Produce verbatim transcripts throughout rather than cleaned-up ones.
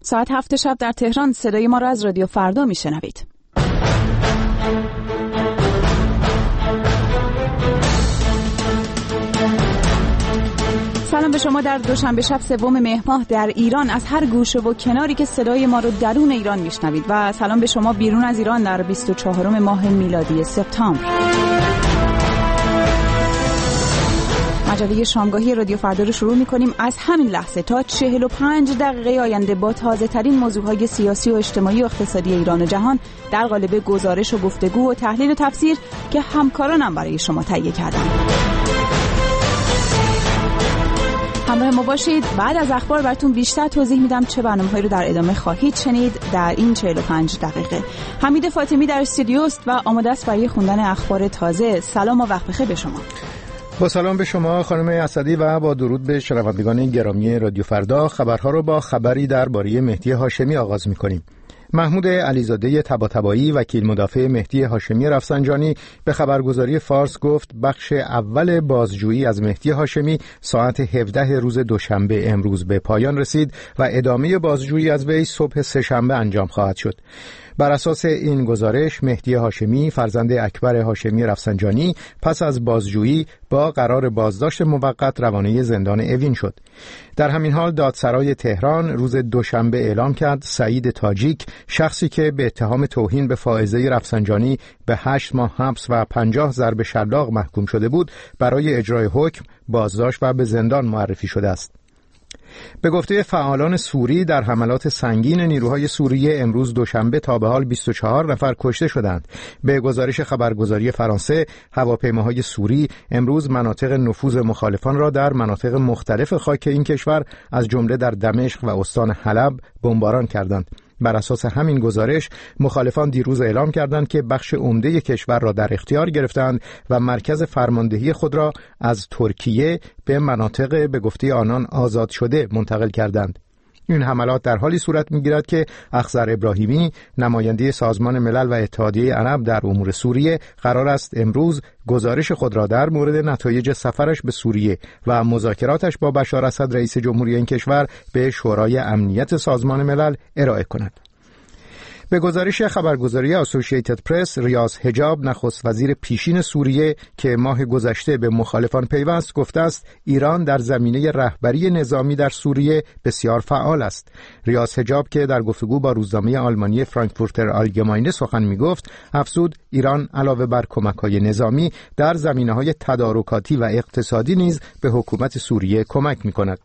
ساعت هفت شب در تهران صدای ما را از رادیو فردا میشنوید. سلام به شما در دوشنبه شب سوم مهر ماه در ایران از هر گوشه و کناری که صدای ما رو درون ایران میشنوید و سلام به شما بیرون از ایران در بیست و چهارم ماه میلادی سپتامبر. مجله شامگاهی رادیو فردا رو شروع می‌کنیم. از همین لحظه تا چهل و پنج دقیقه آینده با تازه‌ترین موضوعهای سیاسی و اجتماعی و اقتصادی ایران و جهان در قالب گزارش و گفتگو و تحلیل و تفسیر که همکارانم برای شما تهیه کردن. همراه ما باشید. بعد از اخبار براتون بیشتر توضیح میدم چه برنامه‌هایی رو در ادامه خواهید شنید در این چهل و پنج دقیقه. حمید فاطمی در استودیوست و آماده است برای خوندن اخبار تازه. سلام و وقت بخیر به شما. با سلام به شما خانم اسدی و با درود به شنوندگان گرامی رادیو فردا. خبرها رو با خبری درباره مهدی هاشمی آغاز می‌کنیم. محمود علیزاده طباطبایی وکیل مدافع مهدی هاشمی رفسنجانی به خبرگزاری فارس گفت بخش اول بازجویی از مهدی هاشمی ساعت هفده روز دوشنبه امروز به پایان رسید و ادامه بازجویی از وی صبح سه‌شنبه انجام خواهد شد. بر اساس این گزارش مهدی هاشمی فرزند اکبر هاشمی رفسنجانی پس از بازجویی با قرار بازداشت موقت روانه زندان اوین شد. در همین حال دادسرای تهران روز دوشنبه اعلام کرد سعید تاجیک، شخصی که به اتهام توهین به فائزه رفسنجانی به هشت ماه حبس و پنجاه ضرب شلاق محکوم شده بود، برای اجرای حکم بازداشت و به زندان معرفی شده است. به گفته فعالان سوری در حملات سنگین نیروهای سوریه امروز دوشنبه تا به حال بیست و چهار نفر کشته شدند. به گزارش خبرگزاری فرانسه هواپیماهای سوری امروز مناطق نفوذ مخالفان را در مناطق مختلف خاک این کشور از جمله در دمشق و استان حلب بمباران کردند. بر اساس همین گزارش مخالفان دیروز اعلام کردند که بخش عمده کشور را در اختیار گرفتند و مرکز فرماندهی خود را از ترکیه به مناطق به گفته آنان آزاد شده منتقل کردند. این حملات در حالی صورت می‌گیرد که اخضر ابراهیمی نماینده سازمان ملل و اتحادیه عرب در امور سوریه قرار است امروز گزارش خود را در مورد نتایج سفرش به سوریه و مذاکراتش با بشار اسد رئیس جمهوری این کشور به شورای امنیت سازمان ملل ارائه کند. به گزارش خبرگزاری اسوسییتد پرس، ریاض حجاب نخست وزیر پیشین سوریه که ماه گذشته به مخالفان پیوست گفته است ایران در زمینه رهبری نظامی در سوریه بسیار فعال است. ریاض حجاب که در گفتگو با روزنامه آلمانی فرانکفورتر آلگماینه سخن میگفت افزود ایران علاوه بر کمک‌های نظامی در زمینه‌های تدارکاتی و اقتصادی نیز به حکومت سوریه کمک می‌کند.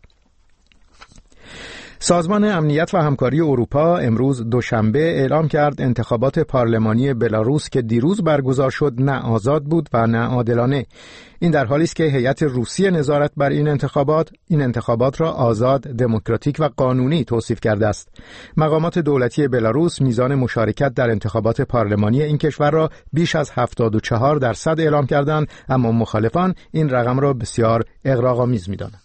سازمان امنیت و همکاری اروپا امروز دوشنبه اعلام کرد انتخابات پارلمانی بلاروس که دیروز برگزار شد نه آزاد بود و نه عادلانه. این در حالی است که هیئت روسی نظارت بر این انتخابات این انتخابات را آزاد، دموکراتیک و قانونی توصیف کرده است. مقامات دولتی بلاروس میزان مشارکت در انتخابات پارلمانی این کشور را بیش از هفتاد و چهار درصد اعلام کردند، اما مخالفان این رقم را بسیار اغراق‌آمیز می‌دانند.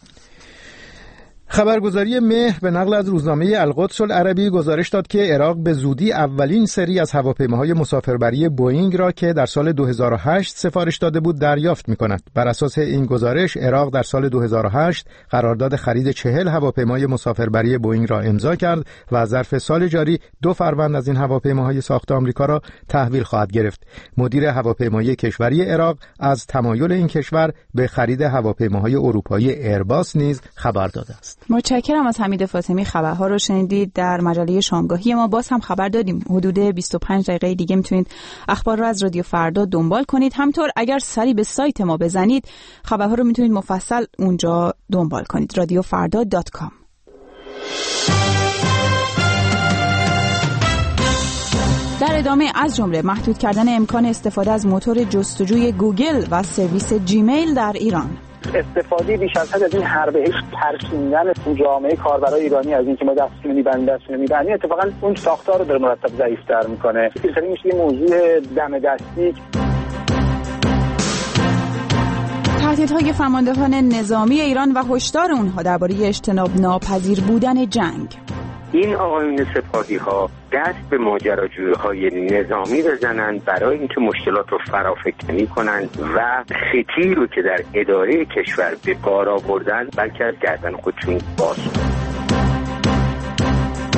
خبرگزاری مهر به نقل از روزنامه القدس العربی گزارش داد که عراق به زودی اولین سری از هواپیماهای مسافربری بوئینگ را که در سال دو هزار و هشت سفارش داده بود دریافت می‌کند. بر اساس این گزارش عراق در سال دو هزار و هشت قرارداد خرید چهل هواپیمای مسافربری بوئینگ را امضا کرد و ظرف سال جاری دو فروند از این هواپیماهای ساخت آمریکا را تحویل خواهد گرفت. مدیر هواپیمایی کشوری عراق از تمایل این کشور به خرید هواپیماهای اروپایی ایرباس نیز خبر داده است. متشکرم از حمید فاطمی. خبرها رو شنیدید. در مجله شامگاهی ما باز هم خبر دادیم. حدود بیست و پنج دقیقه دیگه میتونید اخبار رو از رادیو فردا دنبال کنید. همطور اگر سری به سایت ما بزنید خبرها رو میتونید مفصل اونجا دنبال کنید. رادیو فردا دات کام. در ادامه از جمله محدود کردن امکان استفاده از موتور جستجوی گوگل و سرویس جیمیل در ایران. استفاده بیش از حد از این هر بهش ترسوندن جامعه کاربرای ایرانی از اینکه ما دستشون می‌بندیم دستشون می‌بندیم اتفاقا اون ساختار رو داره مرتب ضعیف‌تر می‌کنه. این میشه یه موضوع دم دستی. تهدیدهای فرماندهان نظامی ایران و هشدار اونها درباره اجتناب ناپذیر بودن جنگ. این آقایون سپاهی ها دست به ماجراجویی های نظامی بزنند برای اینکه مشکلات رو فرافکنی کنند و خطی رو که در اداره کشور به کار آوردن بلکه از گردن خودشون باز.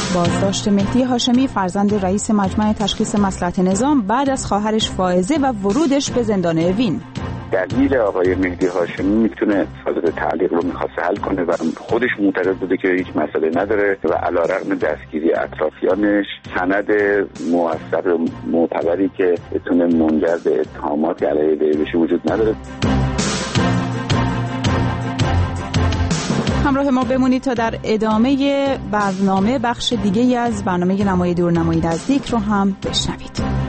بازداشت مهدی هاشمی فرزند رئیس مجمع تشخیص مصلحت نظام بعد از خواهرش فائزه و ورودش به زندان اوین. دلیل آقای مهدی هاشمی میتونه صادر تعلیق رو میخواسته حل کنه و خودش معترض بوده که هیچ مسئله نداره و علیرغم دستگیری اطرافیانش سند موثق معتبری که بتونه منجر به اتهامات علیه وی بشه وجود نداره. همراه ما بمونید تا در ادامه برنامه بخش دیگه از برنامه نمای دور نمای نزدیک رو هم بشنوید.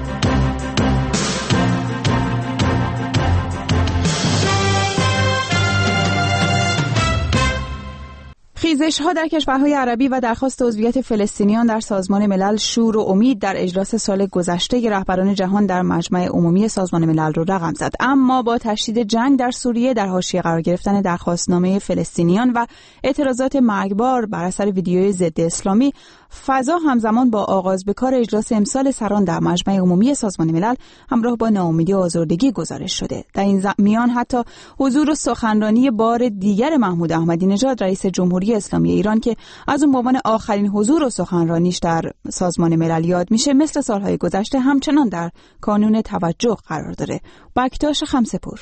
خیزش‌ها در کشورهای عربی و درخواست عضویت فلسطینیان در سازمان ملل شور و امید در اجلاس سال گذشته رهبران جهان در مجمع عمومی سازمان ملل رو رقم زد. اما با تشدید جنگ در سوریه، در حاشیه قرار گرفتن درخواستنامه فلسطینیان و اعتراضات مرگبار بر اثر ویدیوی ضد اسلامی، فضا همزمان با آغاز به کار اجلاس امسال سران در مجمع عمومی سازمان ملل همراه با ناامیدی و آزردگی گزارش شده. در این میان حتی حضور و سخنرانی بار دیگر محمود احمدی نژاد رئیس جمهوری اسلامی ایران که از اون به عنوان آخرین حضور و سخنرانیش در سازمان ملل یاد میشه، مثل سالهای گذشته همچنان در کانون توجه قرار داره. بکتاش خمسه‌پور.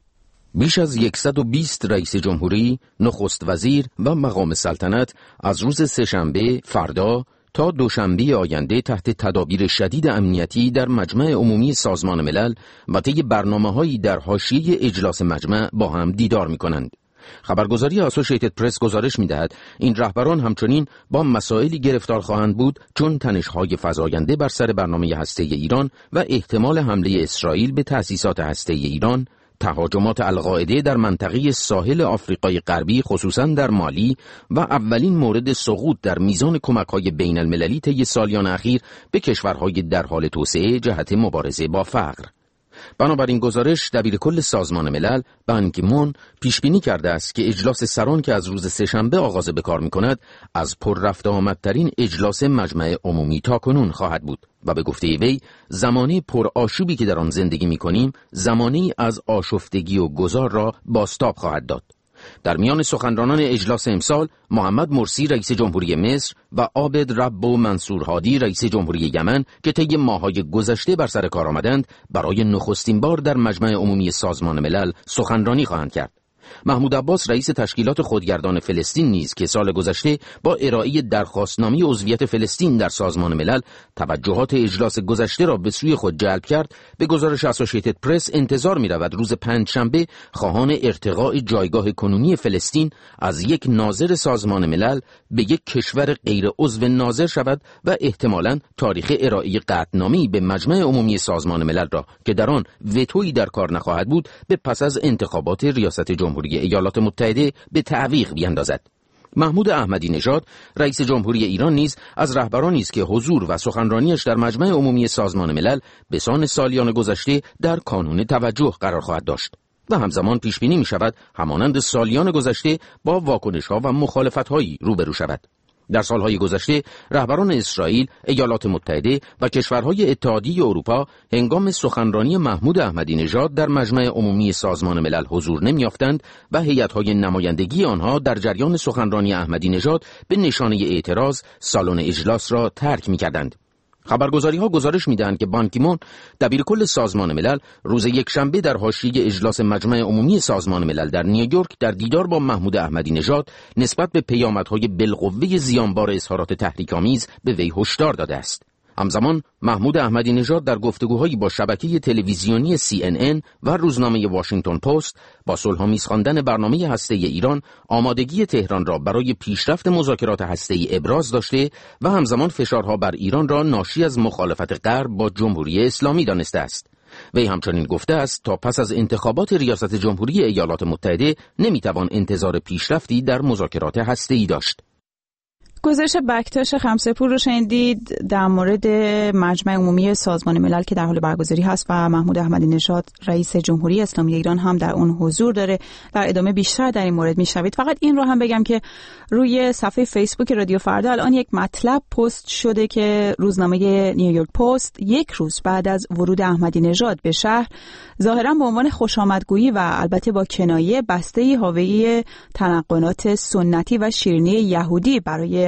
بیش از صد و بیست رئیس جمهوری، نخست وزیر و مقام سلطنت از روز سه‌شنبه فردا تا دوشنبه آینده تحت تدابیر شدید امنیتی در مجمع عمومی سازمان ملل و طی برنامه‌هایی در حاشیه اجلاس مجمع با هم دیدار می‌کنند. خبرگزاری اسوسییتد پرس گزارش می‌دهد این رهبران همچنین با مسائلی گرفتار خواهند بود چون تنش‌های فزاینده بر سر برنامه هسته‌ای ایران و احتمال حمله اسرائیل به تأسیسات هسته‌ای ایران، تهاجمات القاعده در منطقه ساحل آفریقای غربی خصوصاً در مالی و اولین مورد سقوط در میزان کمک‌های بین المللی طی سالیان اخیر به کشورهای در حال توسعه جهت مبارزه با فقر. بنابراین گزارش دبیرکل سازمان ملل بان کی مون پیش بینی کرده است که اجلاس سران که از روز سه‌شنبه آغاز به کار می‌کند از پر رفت آمدترین اجلاس مجمع عمومی تاکنون خواهد بود و به گفته وی زمانه پر آشوبی که در آن زندگی می‌کنیم زمانه‌ای از آشفتگی و گذار را بازتاب خواهد داد. در میان سخنرانان اجلاس امسال محمد مرسی رئیس جمهوری مصر و عابد ربو منصور هادی رئیس جمهوری یمن که طی ماه‌های گذشته بر سر کار آمدند برای نخستین بار در مجمع عمومی سازمان ملل سخنرانی خواهند کرد. محمود عباس رئیس تشکیلات خودگردان فلسطین نیز که سال گذشته با ارائه درخواستنامه عضویت فلسطین در سازمان ملل توجهات اجلاس گذشته را به سوی خود جلب کرد، به گزارش اسوسییتد پرس انتظار می‌رود روز پنجشنبه خواهان ارتقاء جایگاه کنونی فلسطین از یک ناظر سازمان ملل به یک کشور غیر عضو ناظر شود و احتمالاً تاریخ ارائه قطعنامه‌ای به مجمع عمومی سازمان ملل را که در آن وتویی در کار نخواهد بود به پس از انتخابات ریاست جمهوری ایالات متحده به تعویق بیاندازد. محمود احمدی نژاد رئیس جمهوری ایران نیز از رهبرانی است که حضور و سخنرانیش در مجمع عمومی سازمان ملل به سان سالیان گذشته در کانون توجه قرار خواهد داشت و همزمان پیش بینی می شود همانند سالیان گذشته با واکنش‌ها و مخالفت‌هایی روبرو شود. در سالهای گذشته رهبران اسرائیل، ایالات متحده و کشورهای اتحادیه اروپا هنگام سخنرانی محمود احمدی نژاد در مجمع عمومی سازمان ملل حضور نمی‌یافتند و هیئت‌های نمایندگی آنها در جریان سخنرانی احمدی نژاد به نشانه اعتراض سالن اجلاس را ترک می‌کردند. خبرگزاری‌ها گزارش می‌دهند که بان کی مون دبیرکل سازمان ملل روز یکشنبه در حاشیه اجلاس مجمع عمومی سازمان ملل در نیویورک در دیدار با محمود احمدی نژاد نسبت به پیامدهای بالقوه زیانبار اظهارات تحریک‌آمیز به وی هشدار داده است. همزمان محمود احمدی نژاد در گفتگوهایی با شبکه تلویزیونی سی ان ان و روزنامه واشنگتن پست با صلح‌آمیز خواندن برنامه هسته‌ای ایران آمادگی تهران را برای پیشرفت مذاکرات هسته‌ای ابراز داشته و همزمان فشارها بر ایران را ناشی از مخالفت غرب با جمهوری اسلامی دانسته است. وی همچنین گفته است تا پس از انتخابات ریاست جمهوری ایالات متحده نمیتوان انتظار پیشرفتی در مذاکرات هسته‌ای داشت. گزارش بکتاش خمسه‌پور رو شنیدید در مورد مجمع عمومی سازمان ملل که در حال برگزاری هست و محمود احمدی نژاد رئیس جمهوری اسلامی ایران هم در اون حضور داره. در ادامه بیشتر در این مورد میشنوید. فقط این رو هم بگم که روی صفحه فیسبوک رادیو فردا الان یک مطلب پست شده که روزنامه نیویورک پست یک روز بعد از ورود احمدی نژاد به شهر ظاهرا به عنوان خوشامدگویی و البته با کنایه بسته‌ای حاوی تنقلات سنتی و شیرینی یهودی برای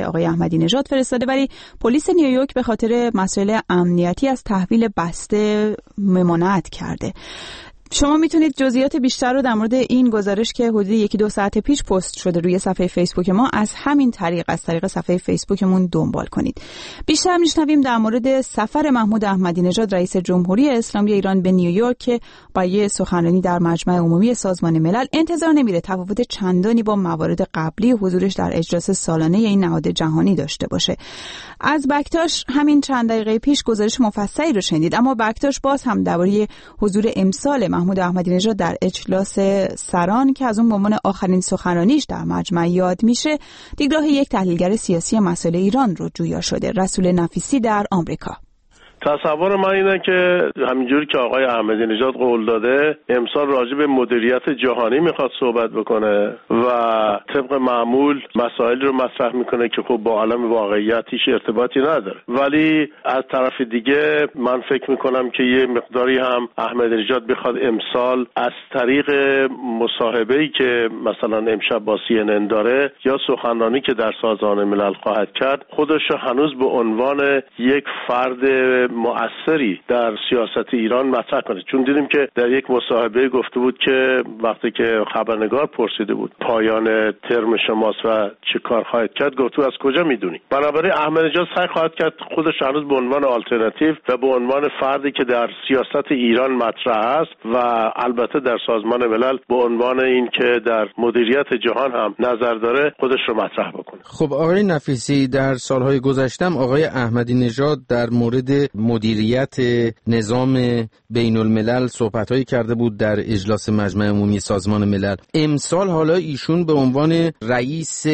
آقای احمدی نژاد فرستاده، ولی پلیس نیویورک به خاطر مسائل امنیتی از تحویل بسته ممانعت کرده. شما میتونید جزئیات بیشتر رو در مورد این گزارش که حدود یکی دو ساعت پیش پست شده روی صفحه فیسبوک ما از همین طریق از طریق صفحه فیسبوکمون دنبال کنید. بیشتر میشنویم در مورد سفر محمود احمدی نژاد رئیس جمهوری اسلامی ایران به نیویورک که برای سخنرانی در مجمع عمومی سازمان ملل. انتظار نمیره تفاوت چندانی با موارد قبلی حضورش در اجلاس سالانه این نهاد جهانی داشته باشه. از بکتاش همین چند دقیقه پیش گزارش مفصلی رو شنیدید، اما بکتاش باز هم درباره حضور امسال محمود احمدی نژاد در اجلاس سران که از اون به عنوان آخرین سخنرانیش در مجمع یاد میشه، دیدگاه یک تحلیلگر سیاسی مسائل ایران رو جویا شده. رسول نفیسی در آمریکا. تصور من اینه که همینجوری که آقای احمدی نژاد قول داده امسال راجع به مدیریت جهانی میخواد صحبت بکنه و طبق معمول مسائل رو مطرح میکنه که خب با عالم واقعیت هیچ ارتباطی نداره، ولی از طرف دیگه من فکر میکنم که یه مقداری هم احمدی نژاد بخواد امسال از طریق مصاحبه‌ای که مثلا امشب با سی ان ان داره یا سخنرانی که در سازمان ملل خواهد کرد خودش رو هنوز به عنوان یک فرد مؤثری در سیاست ایران مطرح کنه، چون دیدیم که در یک مصاحبه گفته بود که وقتی که خبرنگار پرسیده بود پایان ترم شماست و چه کار خواهد کرد گفت از کجا میدونی. بنابراین احمدی نژاد سعی خواهد کرد خودش هنوز به عنوان آلترناتیو و به عنوان فردی که در سیاست ایران مطرح است و البته در سازمان ملل به عنوان این که در مدیریت جهان هم نظر داره خودش رو مطرح بکنه. خب آقای نفیسی، در سالهای گذشتم آقای احمدی نژاد در مورد مدیریت نظام بین الملل صحبت‌هایی کرده بود در اجلاس مجمع عمومی سازمان ملل. امسال حالا ایشون به عنوان رئیس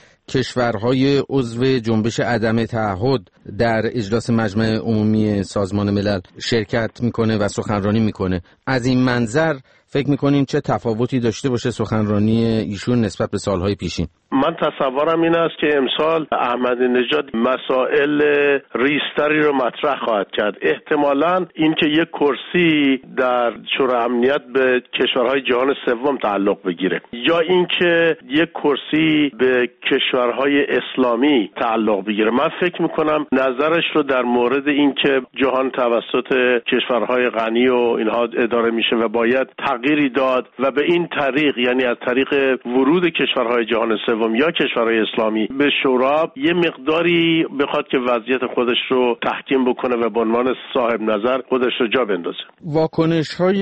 کشورهای عضو جنبش عدم تعهد در اجلاس مجمع عمومی سازمان ملل شرکت میکنه و سخنرانی میکنه. از این منظر فکر میکنیم چه تفاوتی داشته باشه سخنرانی ایشون نسبت به سالهای پیشین؟ من تصورم این است که امسال احمدی نژاد مسائل ریستری رو مطرح خواهد کرد. احتمالاً اینکه یک کرسی در شورای امنیت به کشورهای جهان سوم تعلق بگیره یا اینکه یک کرسی به کشورهای اسلامی تعلق بگیره. من فکر میکنم نظرش رو در مورد اینکه جهان توسط کشورهای غنی و اینها اداره میشه و باید تغییری داد و به این طریق، یعنی از طریق ورود کشورهای جهان سوم یا کشورهای اسلامی به شورا یه مقداری بخواد که وضعیت خودش رو تحکیم بکنه و به عنوان صاحب نظر خودش رو جا بندازه. واکنش‌های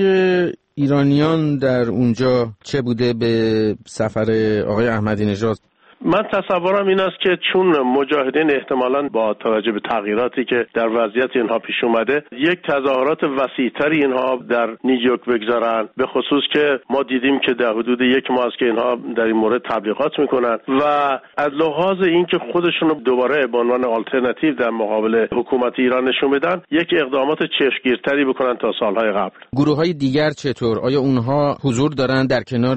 ایرانیان در اونجا چه بوده به سفر آقای احمدی نژاد؟ من تصورم این است که چون مجاهدین احتمالاً با توجه به تغییراتی که در وضعیت اینها پیش اومده یک تظاهرات وسیع‌تری اینها در نیویورک بگذارن، به خصوص که ما دیدیم که در حدود یک ماه است که اینها در این مورد تبلیغات میکنن و از لحاظ اینکه خودشون رو دوباره به عنوان آلترناتیو در مقابل حکومت ایران نشون بدن یک اقدامات چشمگیرتری بکنن تا سالهای قبل. گروه‌های دیگر چطور؟ آیا اونها حضور دارن در کنار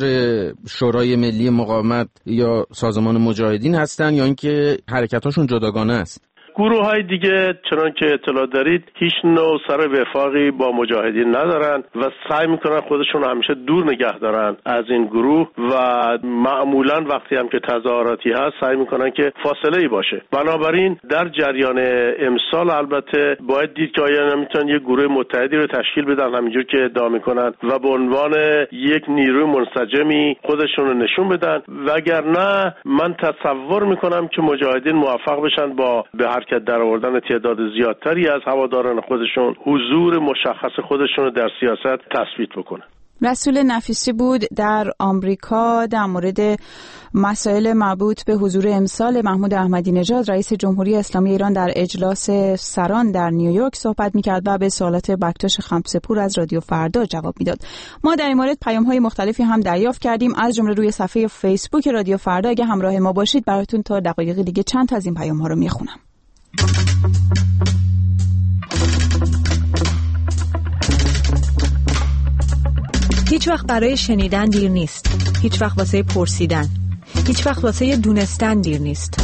شورای ملی مقاومت یا سازمان مجاهدین هستن یا اینکه حرکتاشون جداگانه است؟ گروه های دیگه چنان که اطلاع دارید هیچ نوع سر وفاقی با مجاهدین ندارن و سعی میکنن خودشون همیشه دور نگه دارن از این گروه و معمولا وقتی هم که تظاهراتی هست سعی میکنن که فاصله ای باشه. بنابراین در جریان امسال البته باید دید که آیا نمیتونن یک گروه متحدی رو تشکیل بدن همینجور که ادعا میکنن و به عنوان یک نیروی منسجمی خودشون رو نشون بدن، وگرنه من تصور میکنم که مجاهدین موفق بشن با به هر که در آوردن تعداد زیادتری از هواداران خودشون حضور مشخص خودشون رو در سیاست تثبیت بکنه. رسول نفیسی بود در آمریکا در مورد مسائل مربوط به حضور امسال محمود احمدی نژاد رئیس جمهوری اسلامی ایران در اجلاس سران در نیویورک صحبت می‌کرد و به سوالات بکتاش خمسه‌پور از رادیو فردا جواب میداد. ما در این مورد پیام‌های مختلفی هم دریافت کردیم از جمله روی صفحه فیسبوک رادیو فردا. اگه همراه ما باشید براتون تا دقایق دیگه چند تا از این پیام‌ها رو میخونم. هیچ وقت برای شنیدن دیر نیست. هیچ وقت واسه پرسیدن. هیچ وقت واسه دونستن دیر نیست.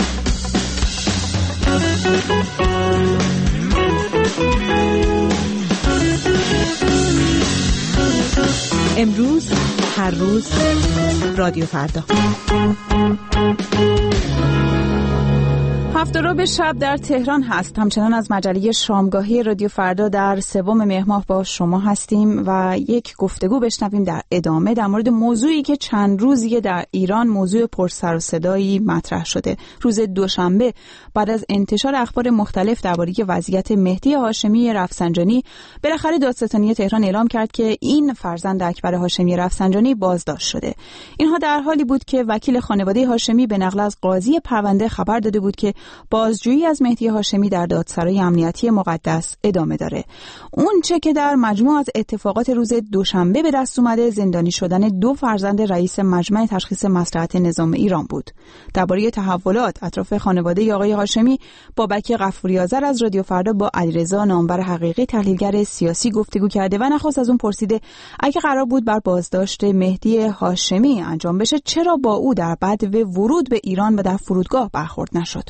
امروز، هر روز، رادیو فردا. هفت و ربع شب در تهران هست. همچنان از مجله شامگاهی رادیو فردا در سوم مهر ماه با شما هستیم و یک گفتگو بشنویم در ادامه در مورد موضوعی که چند روزیه در ایران موضوع پر سر و صدایی مطرح شده. روز دوشنبه بعد از انتشار اخبار مختلف درباره وضعیت مهدی هاشمی رفسنجانی، بالاخره دادستانی تهران اعلام کرد که این فرزند اکبر هاشمی رفسنجانی بازداشت شده. اینها در حالی بود که وکیل خانواده هاشمی به نقل از قاضی پرونده خبر داده بود که بازجویی از مهدی هاشمی در دادسرای امنیتی مقدس ادامه داره. اون چه که در مجموع از اتفاقات روز دوشنبه به دست اومده زندانی شدن دو فرزند رئیس مجمع تشخیص مصلحت نظام ایران بود. درباره تحولات اطراف خانواده آقای هاشمی بابک غفوری آذر از رادیو فردا با علیرضا نامور حقیقی تحلیلگر سیاسی گفتگو کرده و نخست از اون پرسیده اگه قرار بود بر بازداشت مهدی هاشمی انجام بشه چرا با او در بدو ورود به ایران و در فرودگاه برخورد نشد؟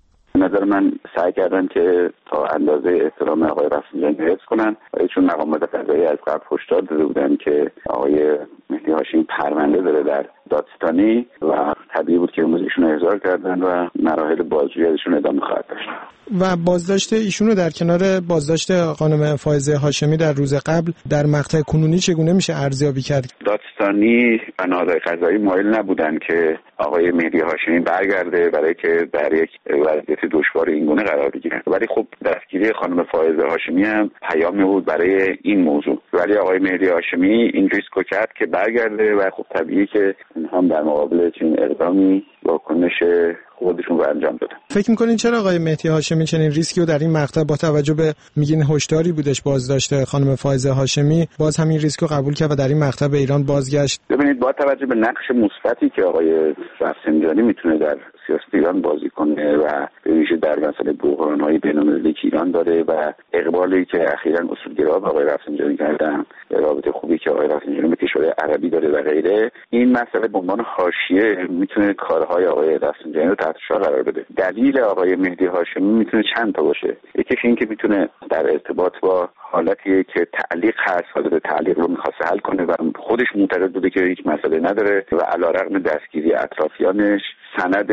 نظر من سعی کردن که تا اندازه احترام آقای رفسنجانی حفظ کنن و چون مقامات قضایی از قبل هشدار داده بودن که آقای مهدی هاشمی پرونده داره در دادستانی و طبیعی بود که امروز ایشون احضار کردن و مراحل بازجویی ازشون ادامه خواهد داشت. و بازداشت ایشونو در کنار بازداشت خانم فائزه هاشمی در روز قبل در مقطع کنونی چگونه میشه ارزیابی کرد؟ دادستانی و نهادهای قضایی مایل نبودن که آقای مهدی هاشمی برگرده برای که در یک وضعیت دشوار اینگونه قرار بگیرن، ولی خب دستگیری خانم فائزه هاشمی هم پیامی بود برای این موضوع، ولی آقای مهدی هاشمی این ریسکو کرد که برگرده و خب طبیعی که هم در مقابل چنین اقدامی واکنش خودشون رو انجام دادن. فکر می‌کنین چرا آقای مهدی هاشمی چنین ریسکی رو در این مقطع با توجه به میگین هشداری بودش بازداشت خانم فائزه هاشمی باز همین ریسک رو قبول کرد و در این مقطع به ایران بازگشت؟ ببینید با توجه به نقش مثبتی که آقای رفسنجانی میتونه در سیاست ایران بازی کنه و به ویژه در مسئله بحران‌های بین‌المللی که ایران داره و اقبالی که اخیراً اصولگرا به آقای رفسنجانی کردن، رابطه خوبی که آقای رفسنجانی به کشورهای عربی داره و غیره، این مسئله به عنوان حاشیه میتونه کارهای آقای رفسنجانی رو تحت فشار قرار بده. دلیل آقای مهدی هاشمی میتونه چند تا باشه. یکیش این که میتونه در ارتباط با حالتی که تعلیق هست، حالت تعلیق رو میخواسته حل کنه و خودش معتقد بوده که هیچ مسئله نداره و علیرغم دستگیری اطرافیانش سند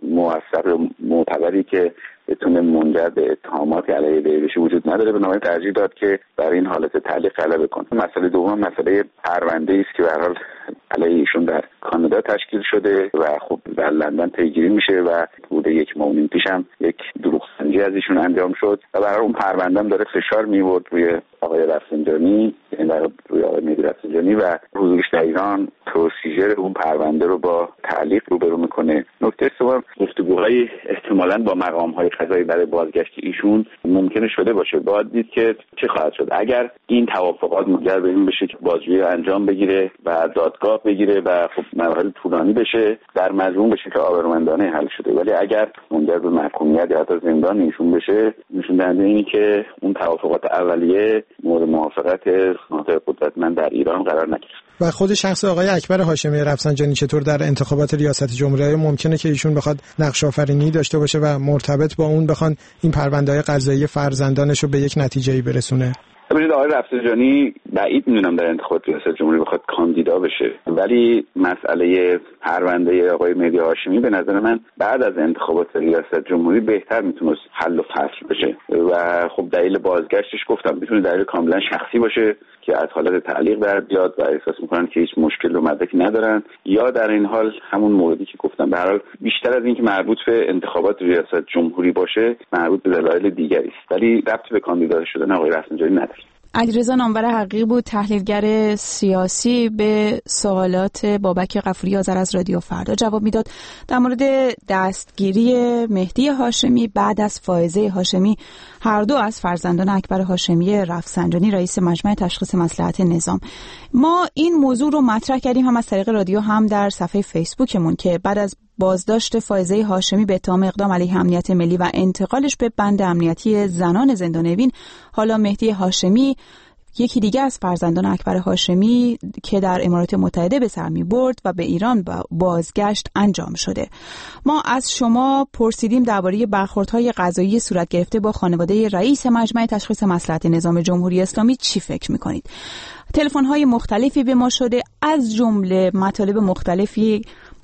موثق و معتبری که بتونه منجر به اتهامات علیه وی بشه وجود نداره، بنابراین ترجیح داد که برای این حالت تعلیق غلبه کنه. مسئله دوم مسئله پرونده‌ای است که به هر حال علیه ایشون در کانادا تشکیل شده و خب در لندن پیگیری میشه و حدود یک ماه و نیم پیش هم یک دروغ‌سنجی از ایشون انجام شد و برای اون پرونده هم داره فشار میورد روی آقای رفسنجانی، یعنی روی آقای مهدی رفسنجانی و حضورش در ایران پروسیجر اون پرونده رو با تعلیق روبرو میکنه. نکته سوم گفتگوهای احتمالاً با مقام‌های قضایی برای بازگشت ایشون ممکنه شده باشه. باید دید که چه خواهد شد اگر این توافقات منجر به این بشه که بازجویی انجام بگیره و دادگاه بگیره و خب مراحل طولانی بشه، در مجموع به شکل آبرومندانه حل شده، ولی اگر منجر به محکومیت یا حتی زندان ایشون بشه، نشون دهنده اینه که اون توافقات اولیه مورد موافقت نهادهای قدرتمند در ایران قرار نگرفت. و خود شخص آقای اکبر هاشمی رفسنجانی چطور در انتخابات ریاست جمهوری ممکنه که ایشون بخواد نقش آفرینی داشته باشه و مرتبط با اون بخوان این پرونده‌های قضایی فرزندانش رو به یک نتیجه‌ای برسونه؟ ببینید آقای رفسنجانی بعید میدونم در انتخابات ریاست جمهوری بخواد کاندیدا بشه، ولی مسئله پرونده آقای مهدی هاشمی به نظر من بعد از انتخابات ریاست جمهوری بهتر میتونست حل و فصل بشه و خب دلیل بازگشتش گفتم میتونه دلیل کاملا شخصی باشه که از حالت تعلیق در بیاد و احساس میکنن که هیچ مشکل و مدرکی ندارن، یا در این حال همون موردی که گفتم به هر حال بیشتر از این که مربوط به انتخابات ریاست جمهوری باشه مربوط به دلایل دیگری است، ولی ربطی به کاندیدا شدن آقای رفسنجانی نداره. علیرضا نامور حقیقی بود، تحلیلگر سیاسی، به سوالات بابک غفوری آذر از رادیو فردا جواب میداد در مورد دستگیری مهدی هاشمی بعد از فائزه هاشمی، هر دو از فرزندان اکبر هاشمی رفسنجانی رئیس مجمع تشخیص مصلحت نظام. ما این موضوع رو مطرح کردیم هم از طریق رادیو هم در صفحه فیسبوکمون که بعد از بازداشت فائزه هاشمی به اتهام اقدام علیه امنیت ملی و انتقالش به بند امنیتی زنان زندان اوین، حالا مهدی هاشمی یکی دیگه از فرزندان اکبر هاشمی که در امارات متحده به سر می برد و به ایران بازگشت انجام شده. ما از شما پرسیدیم درباره برخوردهای قضایی صورت گرفته با خانواده رئیس مجمع تشخیص مصلحت نظام جمهوری اسلامی چی فکر می کنید؟ تلفن‌های مختلفی به ما شده، از جمله مطالب مختلفی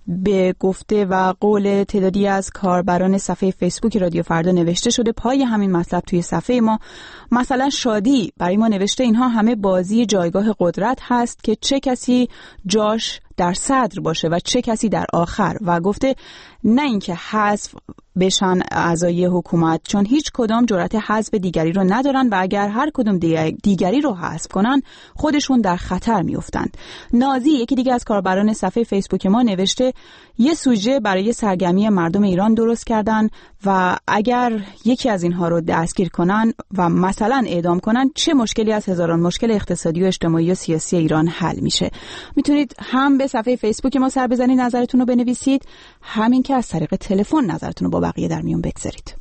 به گفته و قول تعدادی از کاربران صفحه فیسبوک رادیو فردا نوشته شده پای همین مطلب توی صفحه ما. مثلا شادی برای ما نوشته اینها همه بازی جایگاه قدرت هست که چه کسی جاش در صدر باشه و چه کسی در آخر، و گفته نه اینکه حذف بشن اعضای حکومت، چون هیچ کدام جرأت حذف دیگری رو ندارن و اگر هر کدوم دیگری رو حذف کنن خودشون در خطر میافتند. نازی یکی دیگه از کاربران صفحه فیسبوک ما نوشته یه سوژه برای سرگرمی مردم ایران درست کردن و اگر یکی از اینها رو دستگیر کنن و مثلا اعدام کنن چه مشکلی از هزاران مشکل اقتصادی و اجتماعی و سیاسی ایران حل میشه. میتونید هم به صفحه فیسبوک ما سر بزنید، نظرتون رو بنویسید، همین که از طریق تلفن نظرتون رو با بقیه در میون بگذارید.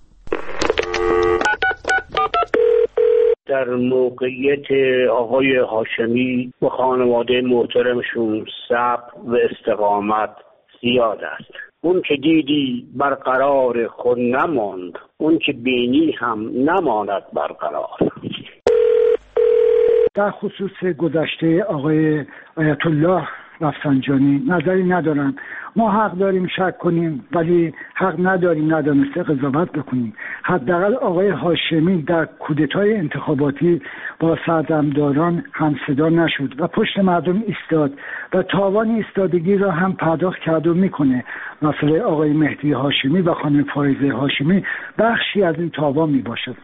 در موقعیت آقای هاشمی و خانواده محترمشون صبر و استقامت زیاد است. اون که دیدی برقرار خود نماند، اون که بینی هم نماند برقرار. در خصوص گذشته آقای آیت الله رفسنجانی نظری ندارم. ما حق داریم شک کنیم ولی حق نداریم ندانسته قضاوت بکنیم. حداقل آقای هاشمی در کودتای انتخاباتی با سردمداران همصدا نشد و پشت مردم ایستاد و تاوان ایستادگی را هم پرداخت کرد و میکنه. مسئله آقای مهدی هاشمی و خانم فائزه هاشمی بخشی از این تاوان میباشد.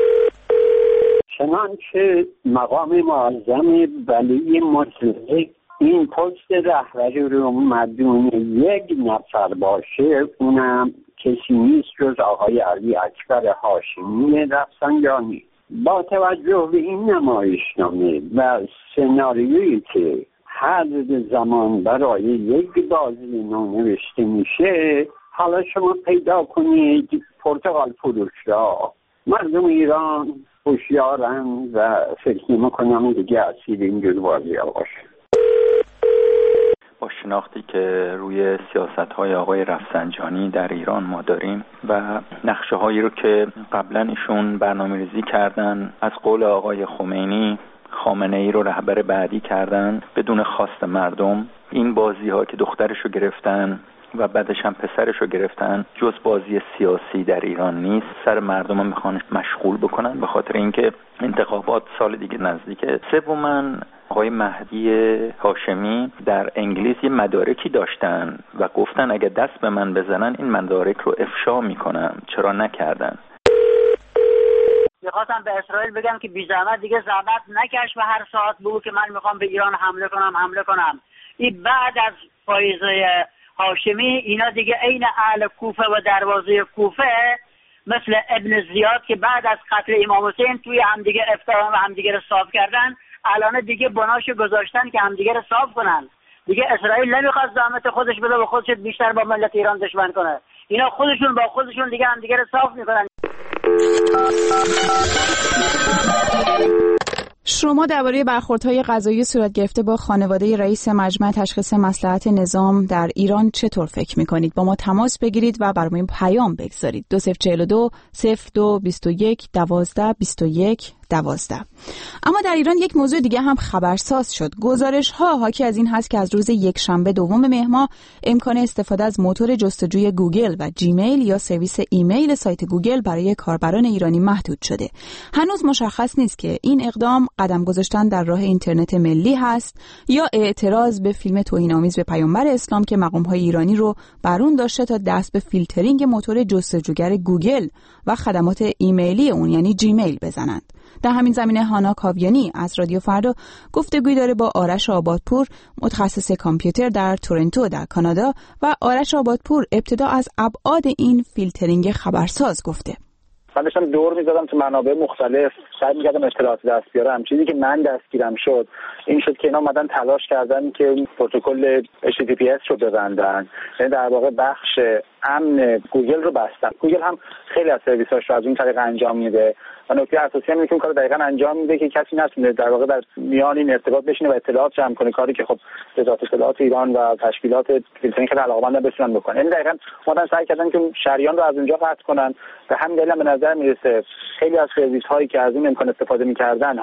چنانچه مقام معظم ولی مطلق این پست رهبری رو مدیون یک نفر باشه، اونم کسی نیست جز آقای علی اکبر هاشمی رفسنجانی. با توجه به این نمایشنامه و سناریویی که هر زمان برای یک بازی نو نوشته میشه، حالا شما پیدا کنید پرتغال فروش را مردم ایران هوشیارن و فکر نمی‌کنم دیگه اسیر اینجور بازی ها باشه. با شناختی که روی سیاست‌های آقای رفسنجانی در ایران ما داریم و نقشه‌هایی رو که قبلا ایشون برنامه‌ریزی کردن، از قول آقای خمینی خامنه‌ای رو رهبر بعدی کردن بدون خواست مردم، این بازی‌ها که دخترشو گرفتن و بعدش هم پسرشو گرفتن جز بازی سیاسی در ایران نیست. سر مردم هم میخوان مشغول بکنن به خاطر اینکه انتخابات سال دیگه نزدیکه. سوماً آقای مهدی هاشمی در انگلیس یه مدارکی داشتن و گفتن اگه دست به من بزنن این مدارک رو افشا میکنم، چرا نکردن؟ میخواستم به اسرائیل بگم که بی زحمت دیگه زحمت نکش و هر ساعت بگو که من میخوام به ایران حمله کنم حمله کنم. این بعد از فائزه هاشمی اینا دیگه عین اهل کوفه و دروازه کوفه مثل ابن زیاد که بعد از قتل امام حسین توی همدیگه افتادن و همدیگه رو صاف کردن، الان دیگه بناشو گذاشتن که همدیگه رو صاف کنن. دیگه اسرائیل نمیخواد زحمت خودش بده و خودش بیشتر با ملت ایران دشمن کنه. اینا خودشون با خودشون دیگه همدیگه رو صاف میکنن. شما درباره برخوردهای قضایی صورت گرفته با خانواده رئیس مجمع تشخیص مصلحت نظام در ایران چطور فکر میکنید؟ با ما تماس بگیرید و برامون پیام بگذارید. دو صفر چهل و دو صفر دو بیست و یک دوازده بیست و یک دوازده. اما در ایران یک موضوع دیگه هم خبرساز شد. گزارش ها حاکی از این هست که از روز یک شنبه دوم مهر ماه امکان استفاده از موتور جستجوی گوگل و جیمیل یا سرویس ایمیل سایت گوگل برای کاربران ایرانی محدود شده. هنوز مشخص نیست که این اقدام قدم گذاشتن در راه اینترنت ملی هست یا اعتراض به فیلم توهین‌آمیز به پیامبر اسلام که مقام‌های ایرانی رو برون داشته تا دست به فیلترینگ موتور جستجوگر گوگل و خدمات ایمیلی اون یعنی جیمیل بزنند. در همین زمینه هانا کاویانی از رادیو فردا گفتگوی داره با آرش آبادپور، متخصص کامپیوتر در تورنتو در کانادا، و آرش آبادپور ابتدا از ابعاد این فیلترینگ خبرساز گفته. من داشتم دور می‌زدم تو منابع مختلف، سعی می‌کردم اطلاعات دست بیارم. چیزی که من دستگیرم شد این شد که اینا اومدن تلاش کردن که این پروتکل اچ تی تی پی اس رو ببندن، یعنی در واقع بخش امن گوگل رو بستن. گوگل هم خیلی از سرویس‌هاش رو از این طریق انجام میده و نکته اساسی اینه که این کار دقیقاً انجام میده که کسی نتونه در واقع در میان این ارتباط بشینه و اطلاعات جمع کنه، کاری که خب وزارت اطلاعات ایران و تشکیلات فیلترینگ خیلی علاقه‌مند بتونن بکنن. یعنی دقیقاً اومدن سعی کردن که شریان رو از اونجا قطع کنن. به همین دلیل به نظر میرسه خیلی از سرویس‌هایی که از این امکان استفاده می‌کردن حالا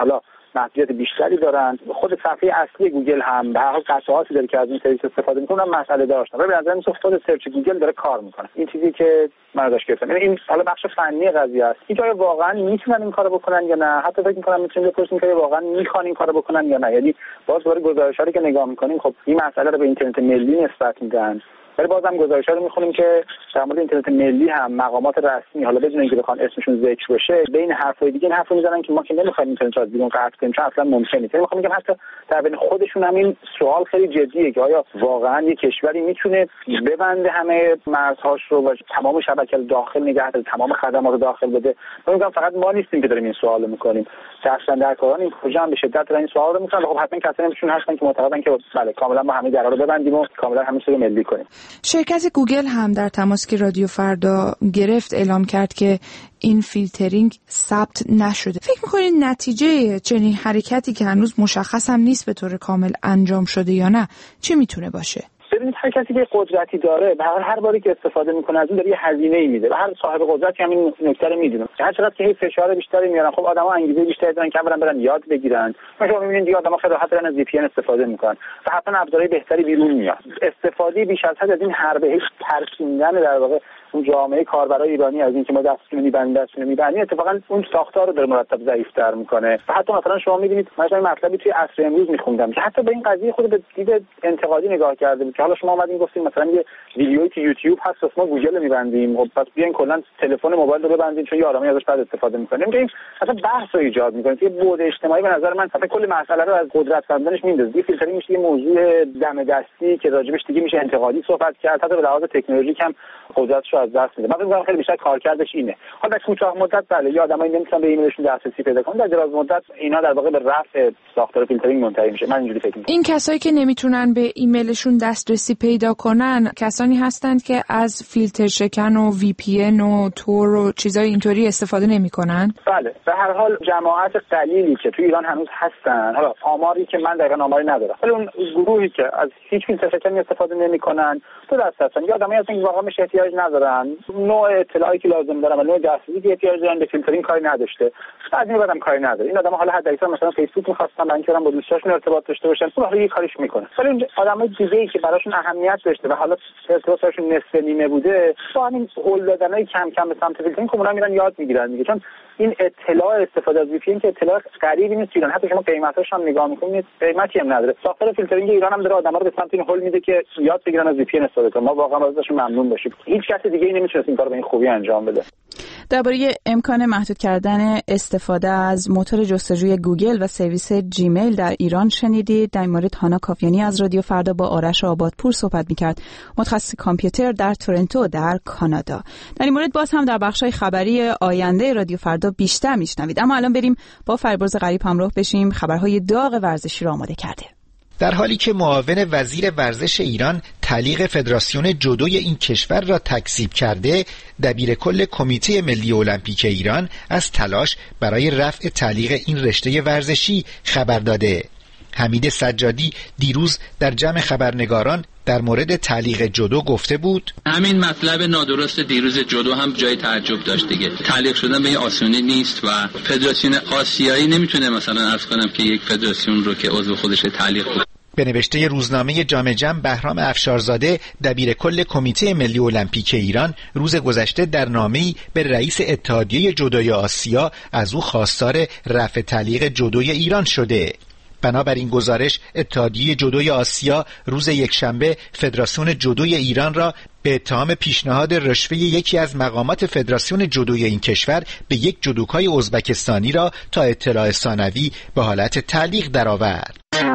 محدودیت بیشتری دارن. خود صفحه اصلی گوگل هم به هر حال قطعاتی داره که از این سرویس استفاده میکنن، مسئله داشتن. ولی به نظر میاد خود سرچ گوگل داره کار میکنه. این چیزی که من ازش گرفتم، یعنی این حالا بخش فنی قضیه است. اینکه آیا واقعا میتونن این کارو بکنن یا نه، حتی فکر میکنم میتونیم بپرسیم که واقعا میخوان این کارو بکنن یا نه. یعنی باز دوباره گزارش‌ها رو که نگاه میکنیم، خب این مسئله رو به اینترنت ملی نسبت میدن، ولی بازم گزارش‌ها رو می‌خونیم که در مورد اینترنت ملی هم مقامات رسمی حالا بدون اینکه بخوان اسمشون ذکر بشه بین حرفای دیگه این حرفو میزنن که ما که نمی‌خوایم اینترنت رو از بیرون قطع کنیم، چون اصلا ممکن نیست. یعنی می‌خوام بگم حتی در بین خودشون هم این سوال خیلی جدیه که آیا واقعا یک کشوری میتونه ببنده همه مرزهاش رو و تمام شبکه رو داخل نگه داره، تمام خدمات رو داخل بده. من میگم فقط ما نیستیم که داریم این سوالو می‌کنیم، شخصا در کاران این پروژه هم به شدت دارن این سوال رو می‌کنن. خب حتما کسایی میشون هستن که معتقدن که بله کاملا ما همه درا رو ببندیم و کاملا همه چیز رو ملی کنیم. شرکت گوگل هم در تماس که رادیو فردا گرفت اعلام کرد که این فیلترینگ ثبت نشده. فکر می‌کنید نتیجه چنین حرکتی که هنوز مشخص هم نیست به طور کامل انجام شده یا نه چی میتونه باشه؟ ببینید هر کسی که قدرتی داره به هر هر باری که استفاده میکنه از اون داره یه هزینه‌ای میده و هر صاحب قدرتی هم این نکته رو میدونه. هر چقدر که فشار بیشتری میارن، خب آدم‌ها انگیزه بیشتری دارن که برن برن یاد بگیرن. مثلا می‌بینید دیگه آدم‌ها خیلی راحت دارن از وی پی ان استفاده میکنن و حتما ابزارهای بهتری بیرون میاد. استفاده بیش از حد از این حربه ترسوندن در واقع اون جامعه کاربرای ایرانی از اینکه ما دستشون می‌بندیم دستشون می‌بندیم اتفاقا اون ساختار رو داره مرتب ضعیف‌تر میکنه. و حتی مثلا شما می‌بینید مثلا مطلبی توی عصر امروز می‌خوندم که حتی به این قضیه خود به دید انتقادی نگاه کرده بود که حالا شما اومدین گفتین مثلا یه ویدیویی که یوتیوب هست ما گوگل رو می‌بندیم، خب پس بیاین کلا تلفن موبایل رو ببندین چون یارمی ازش بعد استفاده می‌کنیم. میگیم مثلا بحث رو ایجاد می‌کنه که بعد اجتماعی به نظر من مثلا کل مسئله رو از قدرتمندانش میندازه. فیلترینگ میشه یه موضوع دم دستی که راجبش دیگه میشه انتقادی صحبت کرد، حتی به لحاظ تکنولوژیک هم قدرتش رو از دست میده. من فکر می‌کنم خیلی بیشتر کارکردش اینه. حالا در کوتاه مدت بله یا آدمایی نمیتونن به ایمیلشون دسترسی پیدا کنن، در دراز مدت اینا در واقع به رفع ساختار فیلترینگ منتهی میشه. من اینجوری فکر می‌کنم. این کسایی که نمیتونن به ایمیلشون دسترسی پیدا کنن کسانی هستند که از فیلتر شکن و وی پی ان و تور و چیزای اینطوری استفاده نمی‌کنن. بله به هر حال جماعت قلیلی که تو ایران هنوز هستن، حالا آماری که من دقیقاً آماری ندارم، ولی اون گروهی که از هیچ فیلتر شکن استفاده نمی‌کنن تو دست هستن. یا آدمایی هستن که واقعا بهش احتیاج ندارن، نوع اطلاعاتی که لازم دارن و نوع دسترسی که احتیاج دارن به فیلترینگ کاری نداشته، بعد این بعدم کاری نداره. این آدم‌ها حالا حد اکثر مثلا فیسبوک می‌خواستن برای اینکه با دوستاشون ارتباط داشته باشن، تو حالا یه کاریش میکنه. ولی اون آدمای دیگه‌ای که براشون اهمیت داشته و حالا ارتباطشون نصف نیمه بوده، با همین هول دادنای کم کم به سمت فیلترینگ کمونا میرن یاد میگیرن دیگه. چون این اطلاع استفاده از وی پی ان که اطلاع غریبی نیست ایران، حتی شما قیمتاش هم نگاه می‌کنید قیمتی هم نداره. ساختار فیلترینگ ایران هم داره آدم‌ها رو به سمت این هول میده که یاد بگیرن از وی پی ان استفاده کنن. ما واقعا ازشون ممنون باشیم. هیچ کس دیگه‌ای نمی‌تونه این کارو به این خوبی انجام بده. درباره امکان محدود کردن استفاده از موتور جستجوی گوگل و سرویس جیمیل در ایران شنیدید. در این مورد هانا کافیانی از رادیو فردا با آرش آبادپور صحبت می‌کرد، متخصص کامپیوتر در تورنتو در کانادا. در این مورد باز هم در بخش‌های خبری آینده رادیو فردا بیشتر میشنوید. اما الان بریم با فربرز غریب همراه بشیم. خبرهای داغ ورزشی را آماده کرده. در حالی که معاون وزیر ورزش ایران تعلیق فدراسیون جودوی این کشور را تکذیب کرده، دبیر کل کمیته ملی المپیک ایران از تلاش برای رفع تعلیق این رشته ورزشی خبر داده. حمید سجادی دیروز در جمع خبرنگاران در مورد تعلیق جودو گفته بود همین مطلب نادرست دیروز جودو هم جای تعجب داشت دیگه. تعلیق شدن به این آسونی نیست و فدراسیون آسیایی نمیتونه مثلا عرض کنم که یک فدراسیون رو که عضو خودش تعلیق کنه. به نوشته روزنامه جام جم، بهرام افشارزاده دبیر کل کمیته ملی المپیک ایران روز گذشته در نامه‌ای به رئیس اتحادیه جودوی آسیا از او خواستار رفع تعلیق جودوی ایران شده. بنابراین گزارش اتحادیه جودوی آسیا روز یکشنبه فدراسیون جودوی ایران را به اتهام پیشنهاد رشوه یکی از مقامات فدراسیون جودوی این کشور به یک جودوکای ازبکستانی را تا اطلاع ثانوی به حالت تعلیق درآورد.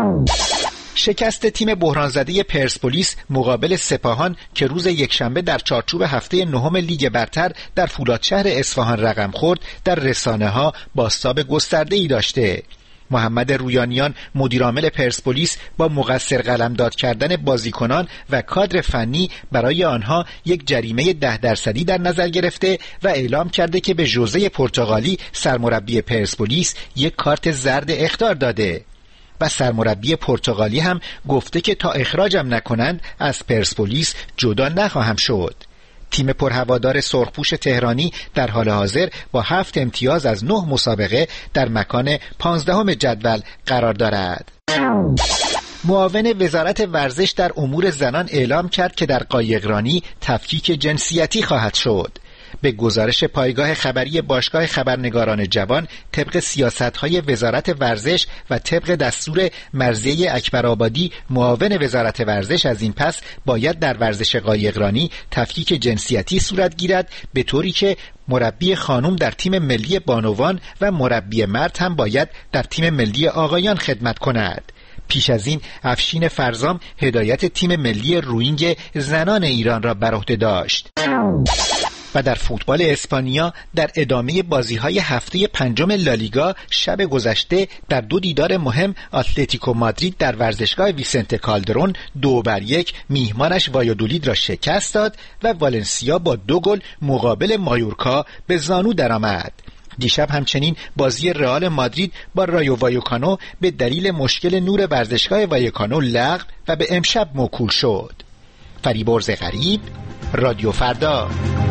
شکست تیم بحرانزده پرسپولیس مقابل سپاهان که روز یکشنبه در چارچوب هفته نهم لیگ برتر در فولادشهر اصفهان رقم خورد در رسانه‌ها بازتاب گسترده‌ای داشته. محمد رویانیان مدیرعامل پرسپولیس با مقصر قلمداد کردن بازیکنان و کادر فنی برای آنها یک جریمه ده درصدی در نظر گرفته و اعلام کرده که به ژوزه پرتغالی سرمربی پرسپولیس یک کارت زرد اخطار داده و سرمربی پرتغالی هم گفته که تا اخراجم نکنند از پرسپولیس جدا نخواهم شد. تیم پرهوادار سرخپوش تهرانی در حال حاضر با هفت امتیاز از نه مسابقه در مکان پانزدهم جدول قرار دارد. معاون وزارت ورزش در امور زنان اعلام کرد که در قایقرانی تفکیک جنسیتی خواهد شد. به گزارش پایگاه خبری باشگاه خبرنگاران جوان، طبق سیاست‌های وزارت ورزش و طبق دستور مرضیه اکبرآبادی معاون وزارت ورزش، از این پس باید در ورزش قایقرانی تفکیک جنسیتی صورت گیرد، به طوری که مربی خانم در تیم ملی بانوان و مربی مرد هم باید در تیم ملی آقایان خدمت کند. پیش از این افشین فرزام هدایت تیم ملی روینگ زنان ایران را بر عهده داشت. و در فوتبال اسپانیا در ادامه بازی‌های هفته پنجم لالیگا شب گذشته در دو دیدار مهم اتلتیکو مادرید در ورزشگاه ویسنته کالدرون دو بر یک میهمانش وایادولید را شکست داد و والنسیا با دو گل مقابل مایورکا به زانو درآمد. دیشب همچنین بازی رئال مادرید با رایو وایکانو به دلیل مشکل نور ورزشگاه وایکانو لغو و به امشب موکول شد. فریبرز غریب، رادیو فردا.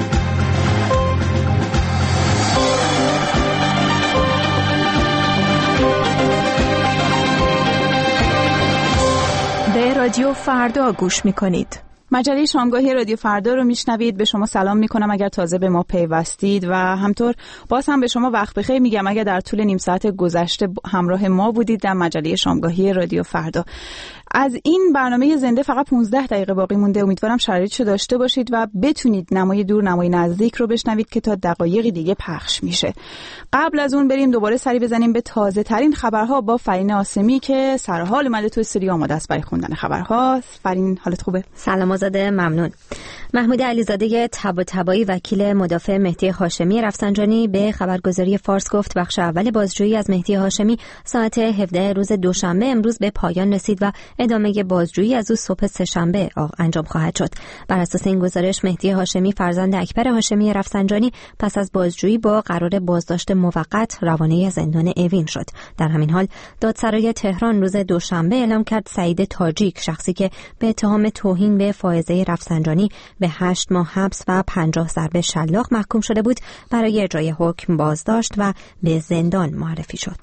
به رادیو فردا گوش میکنید. مجله شامگاهی رادیو فردا رو میشنوید. به شما سلام میکنم اگر تازه به ما پیوستید و همطور باز هم به شما وقت بخیر میگم اگر در طول نیم ساعت گذشته همراه ما بودید در مجله شامگاهی رادیو فردا. از این برنامه زنده فقط پانزده دقیقه باقی مونده. امیدوارم شرایطشو داشته باشید و بتونید نمای دور نمای نزدیک رو بشنوید که تا دقایقی دیگه پخش میشه. قبل از اون بریم دوباره سری بزنیم به تازه ترین خبرها با فرین آسمی که سر حال اومده تو استودیو آماده است برای خوندن خبرها. فرین حالت خوبه؟ سلام آزاده، ممنون. محمود علیزاده طباطبایی وکیل مدافع مهدی هاشمی رفسنجانی به خبرگزاری فارس گفت بخش اول بازجویی از مهدی هاشمی ساعت هفده روز دوشنبه امروز به پایان رسید و ادامه بازجویی از او صبح سه‌شنبه انجام خواهد شد. بر اساس این گزارش مهدی هاشمی فرزند اکبر هاشمی رفسنجانی پس از بازجویی با قرار بازداشت موقت روانه زندان اوین شد. در همین حال دادسرای تهران روز دوشنبه اعلام کرد سعید تاجیک، شخصی که به اتهام توهین به فائزه رفسنجانی به هشت ماه حبس و پنجاه ضربه شلاق محکوم شده بود، برای اجرای حکم بازداشت و به زندان معرفی شد.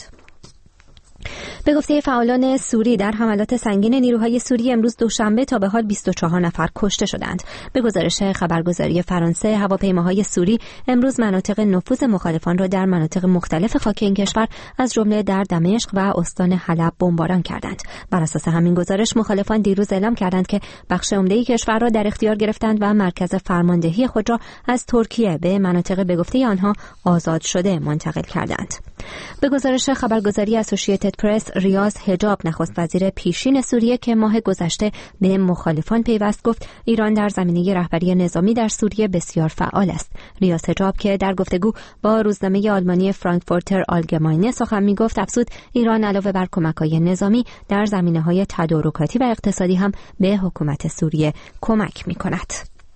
به گفته فعالان سوری در حملات سنگین نیروهای سوری امروز دوشنبه تا به حال بیست و چهار نفر کشته شدند. به گزارش خبرگزاری فرانسه هواپیماهای سوری امروز مناطق نفوذ مخالفان را در مناطق مختلف خاک این کشور از جمله در دمشق و استان حلب بمباران کردند. بر اساس همین گزارش مخالفان دیروز اعلام کردند که بخش عمده کشور را در اختیار گرفتند و مرکز فرماندهی خود را از ترکیه به مناطق به گفته آنها آزاد شده منتقل کردند. به گزارش خبرگزاری اسوسییتد پرس، ریاض حجاب نخست وزیر پیشین سوریه که ماه گذشته به مخالفان پیوست گفت ایران در زمینه رهبری نظامی در سوریه بسیار فعال است. ریاض حجاب که در گفتگو با روزنامه آلمانی فرانکفورتر آلگماینه سخن میگفت افزود ایران علاوه بر کمک‌های نظامی در زمینه‌های تدارکاتی و اقتصادی هم به حکومت سوریه کمک می‌کند.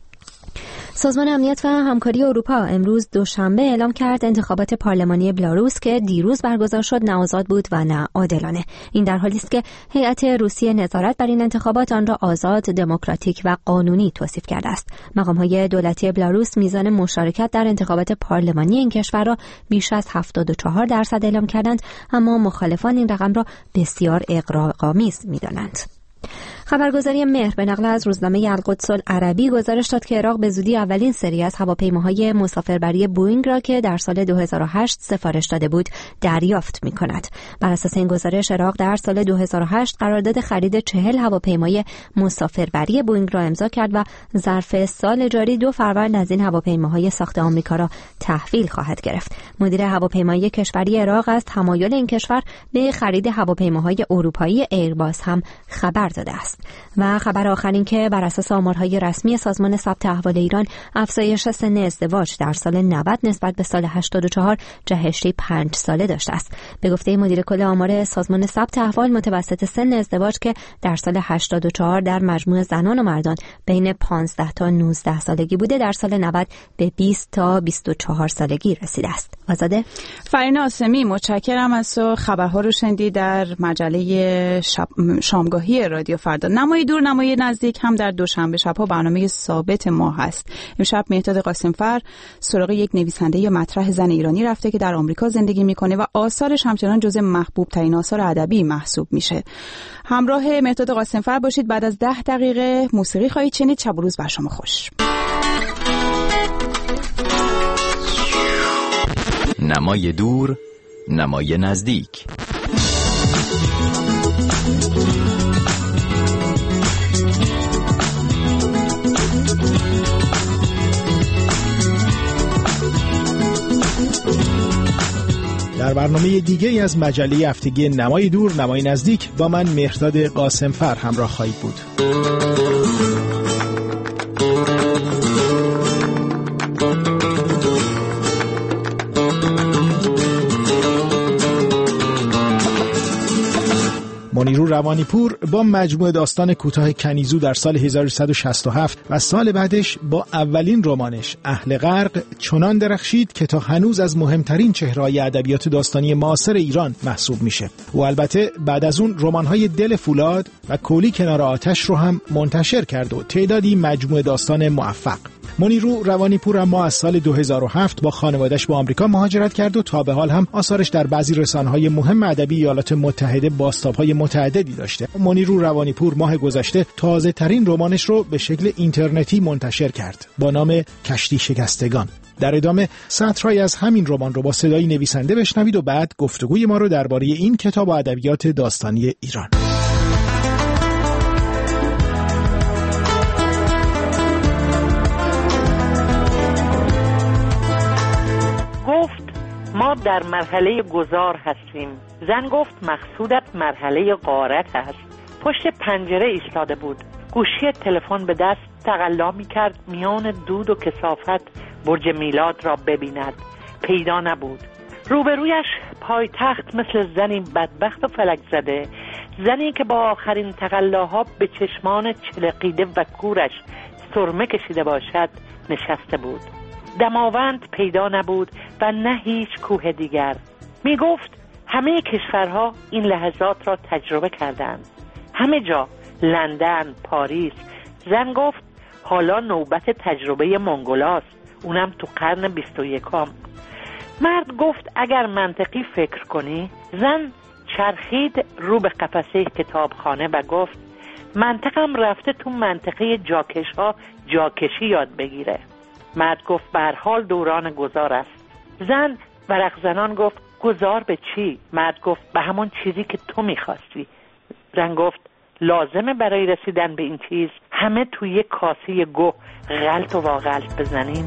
سازمان امنیت و همکاری اروپا امروز دوشنبه اعلام کرد انتخابات پارلمانی بلاروس که دیروز برگزار شد نه آزاد بود و نه عادلانه. این در حالی است که هیئت روسیه نظارت بر این انتخابات آن را آزاد، دموکراتیک و قانونی توصیف کرده است. مقام‌های دولتی بلاروس میزان مشارکت در انتخابات پارلمانی این کشور را بیش از هفتاد و چهار درصد اعلام کردند، اما مخالفان این رقم را بسیار اغراق‌آمیز می‌دانند. خبرگزاری مهر به نقل از روزنامه القدس العربی گزارش داد که عراق به زودی اولین سری از هواپیماهای مسافربری بوئینگ را که در سال دو هزار و هشت سفارش داده بود دریافت می‌کند. بر اساس این گزارش عراق در سال دو هزار و هشت قرارداد خرید چهل هواپیمای مسافربری بوئینگ را امضا کرد و ظرف سال جاری دو فروند از این هواپیماهای ساخت آمریکا را تحویل خواهد گرفت. مدیر هواپیمایی کشوری عراق از تمایل این کشور به خرید هواپیماهای اروپایی ایرباس هم خبر داده است. و خبر آخر این که بر اساس آمارهای رسمی سازمان ثبت احوال ایران افزایش سن ازدواج در سال نود نسبت به سال هشتاد و چهار جهشی پنج ساله داشته است. به گفته مدیر کل آمار سازمان ثبت احوال متوسط سن ازدواج که در سال هشتاد و چهار در مجموع زنان و مردان بین پانزده تا نوزده سالگی بوده، در سال نود به بیست تا بیست و چهار سالگی رسیده است. آزاده؟ فرین آسمی، متشکرم از تو. خبرها رو شنیدی در مجله شب... شامگاهی رادیو فردا. فردا. نمای دور نمای نزدیک هم در دوشنبه شب‌ها برنامه ثابت ما هست. امشب مهداد قاسمفر سراغ یک نویسنده یا مطرح زن ایرانی رفته که در آمریکا زندگی میکنه و آثارش همچنان جزو محبوب ترین آثار ادبی محسوب میشه. همراه مهداد قاسمفر باشید. بعد از ده دقیقه موسیقی خواهید شنید. شب و روز بر شما خوش. نمای دور نمای نزدیک. در برنامه دیگه از مجله هفتگی نمای دور نمای نزدیک با من مهرداد قاسمفر همراه خواهید بود. منیرو روانیپور با مجموعه داستان کوتاه کنیزو در سال هزار و سیصد و شصت و هفت و سال بعدش با اولین رمانش اهل غرق چنان درخشید که تا هنوز از مهمترین چهره‌های ادبیات داستانی معاصر ایران محسوب میشه. و البته بعد از اون رمان‌های دل فولاد و کولی کنار آتش رو هم منتشر کرد و تعدادی مجموعه داستان موفق. منیرو روانیپور اما از سال دو هزار و هفت با خانواده‌اش به آمریکا مهاجرت کرد و تا به حال هم آثارش در بعضی رسانه‌های مهم ادبی ایالات متحده بازتاب‌های متعددی داشته. منیرو روانیپور ماه گذشته تازه‌ترین رمانش رو به شکل اینترنتی منتشر کرد با نام کشتی شکستگان. در ادامه سطرهایی از همین رمان رو با صدای نویسنده بشنوید و بعد گفتگوی ما رو درباره این کتاب و ادبیات داستانی ایران. ما در مرحله گذار هستیم. زن گفت مقصودت مرحله غارت است. پشت پنجره ایستاده بود. گوشی تلفن به دست تقلا می کرد میان دود و کثافت برج میلاد را ببیند. پیدا نبود. روبرویش پایتخت مثل زنی بدبخت و فلک زده، زنی که با آخرین تقلاها به چشمان چلقیده و کورش سرمه کشیده باشد نشسته بود. دماوند پیدا نبود و نه هیچ کوه دیگر. می گفت همه کشورها این لحظات را تجربه کردند. همه جا، لندن، پاریس. زن گفت حالا نوبت تجربه منگولاست، اونم تو قرن بیست و یکم. مرد گفت اگر منطقی فکر کنی. زن چرخید رو به قفسه کتابخانه و گفت منطقم رفته تو منطقه جاکش ها جاکشی یاد بگیره. مرد گفت به هر حال دوران گذار است. زن ورق زنان گفت گذار به چی؟ مرد گفت به همون چیزی که تو میخواستی. زن گفت لازمه برای رسیدن به این چیز همه توی یک کاسه گوه غلط و واغلط بزنیم؟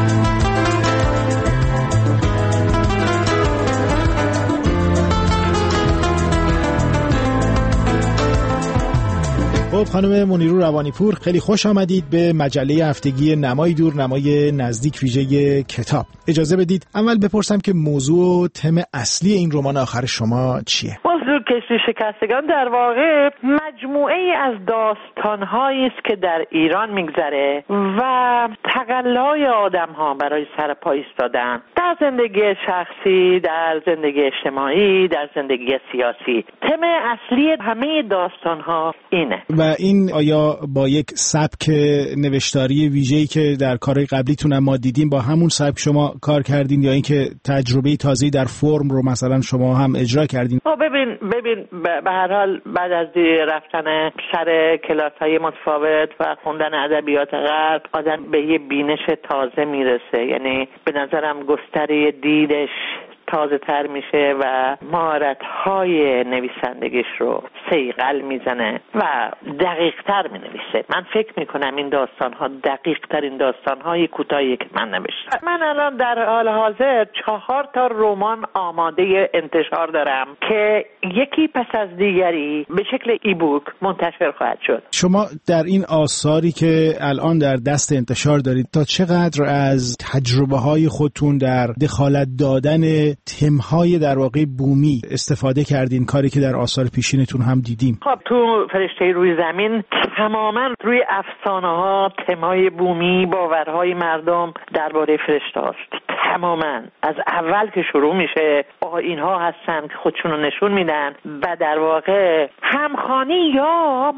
خب خانم منیرو روانیپور خیلی خوش آمدید به مجله هفتگی نمای دور نمای نزدیک ویژه کتاب. اجازه بدید اول بپرسم که موضوع و تم اصلی این رمان آخر شما چیه؟ موضوع کشتی شکستگان در واقع مجموعه ای از داستان‌هایی است که در ایران میگذره و تقلای آدم‌ها برای سر پا ایستادن در زندگی شخصی، در زندگی اجتماعی، در زندگی سیاسی. تم اصلی همه داستان‌ها اینه. و این آیا با یک سبک نوشتاری ویژه‌ای که در کارهای قبلیتون هم ما دیدیم با همون سبک شما کار کردین یا اینکه تجربه تازه‌ای در فرم رو مثلا شما هم اجرا کردین؟ خب ببین ببین به هر حال بعد از رفتن سر کلاس‌های متفاوت و خوندن ادبیات غرب آدم به یه بینش تازه میرسه. یعنی به نظرم گستره دیدش تازه تر میشه و مهارت‌های نویسندگیش رو صیقل میزنه و دقیق تر مینویسه. من فکر میکنم این داستان‌ها دقیق ترین داستان‌های کوتاهی که من نوشتم. من الان در حال حاضر چهار تا رمان آماده انتشار دارم که یکی پس از دیگری به شکل ای بوک منتشر خواهد شد. شما در این آثاری که الان در دست انتشار دارید تا چقدر از تجربه‌های خودتون در دخالت دادن تمهای در واقع بومی استفاده کردین، کاری که در آثار پیشینتون هم دیدیم؟ خب تو فرشته روی زمین تماما روی افسانه ها، تمهای بومی، باورهای مردم درباره فرشته است. تماما از اول که شروع میشه اینها هستن که خودشون رو نشون میدن و در واقع همخوانی یا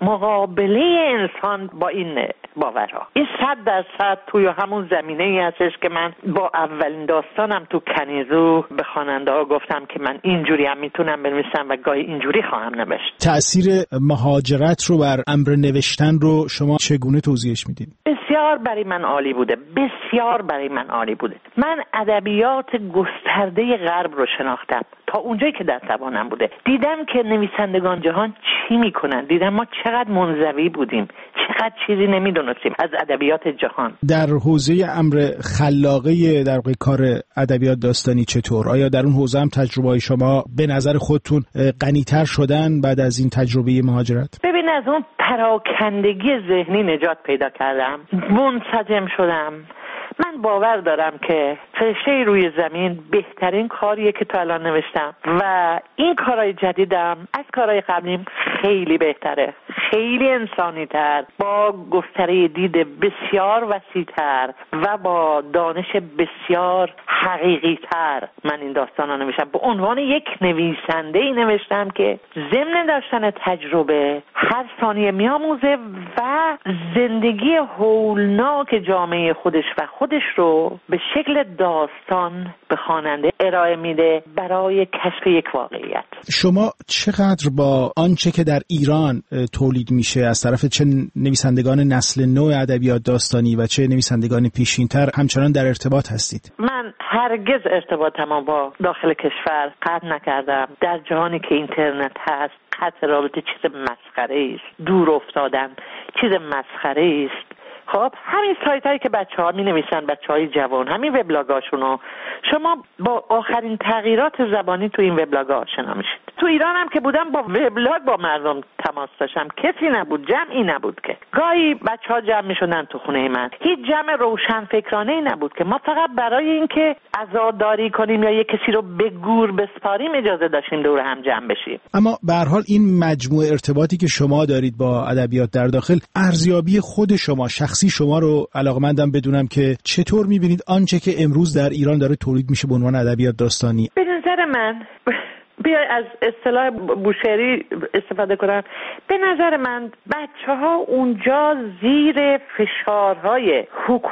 مقابله انسان با این باورها. این صد درصد توی همون زمینه ای هستش که من با اولین داستانم تو کنیزو به خواننده ها گفتم که من اینجوری هم میتونم بنویسم و گاهی اینجوری خواهم نوشت. تأثیر مهاجرت رو بر امر نوشتن رو شما چگونه توضیحش میدید؟ بسیار برای من عالی بوده، بسیار برای من عالی بوده. من ادبیات گسترده غرب رو شناختم تا اونجایی که در توانم بوده. دیدم که نویسندگان جهان چی میکنن، دیدم ما چقدر منزوی بودیم، چقدر چیزی نمیدونستیم از ادبیات جهان. در حوزه امر خلاقه در واقع کار ادبیات داستانی چطور؟ آیا در اون حوزه هم تجربه‌های شما به نظر خودتون غنی‌تر شدن بعد از این تجربه مهاجرت؟ ببین از اون پراکندگی ذهنی نجات پیدا کردم، منسجم شدم. من باور دارم که فرشته روی زمین بهترین کاریه که تا الان نوشتم و این کارهای جدیدم از کارهای قبلیم خیلی بهتره، خیلی انسانی تر، با گستره دید بسیار وسیع تر و با دانش بسیار حقیقی تر من این داستان رو نوشتم. به عنوان یک نویسنده ای نوشتم که ضمن داشتن تجربه هر ثانیه میاموزه و زندگی هولناک جامعه خودش و خودش رو به شکل داستان به خواننده ارائه میده برای کشف یک واقعیت. شما چقدر با آنچه که در ایران تولید میشه از طرف چه نویسندگان نسل نو ادبیات داستانی و چه نویسندگان پیشینتر همچنان در ارتباط هستید؟ من هرگز ارتباطم با داخل کشور قطع نکردم. در جهانی که اینترنت هست قطع رابطه چیز مسخره است، دور افتادن چیز مسخره است. خب همین سایت هایی که بچه ها می نویسن، بچه های جوان، همین وبلاگاشونو شما با آخرین تغییرات زبانی تو این وبلاگ آشنا میشید. تو ایران هم که بودم با وبلاگ با مردم تماس داشتم، کسی نبود، جمعی نبود که گاهی بچه ها جمع می شدن تو خونه من، هیچ جمع روشن فکرانه ای نبود که ما فقط برای اینکه عزاداری کنیم یا یک کسی رو به گور بسپاریم اجازه داشتیم دور هم جمع بشیم. اما به هر حال این مجموعه ارتباطی که شما دارید با ادبیات در داخل، ارزیابی خود شما شخصی شما رو علاقمندم بدونم که چطور می‌بینید آنچه که امروز در ایران داره تولید میشه به عنوان ادبیات داستانی؟ به نظر من بیای از اصطلاح بوشهری استفاده کنم، به نظر من بچه‌ها اونجا زیر فشارهای